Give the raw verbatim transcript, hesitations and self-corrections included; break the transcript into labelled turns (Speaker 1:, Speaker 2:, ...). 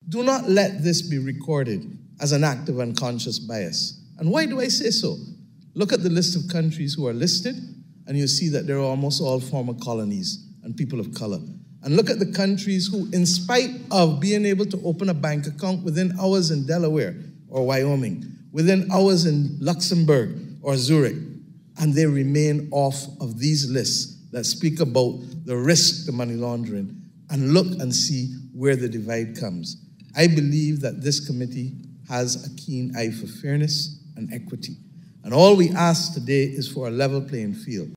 Speaker 1: Do not let this be recorded as an act of unconscious bias. And why do I say so? Look at the list of countries who are listed, and you see that they're almost all former colonies and people of color. And look at the countries who, in spite of being able to open a bank account within hours in Delaware or Wyoming, within hours in Luxembourg or Zurich, and they remain off of these lists that speak about the risk to money laundering, and look and see where the divide comes. I believe that this committee has a keen eye for fairness and equity. And all we ask today is for a level playing field.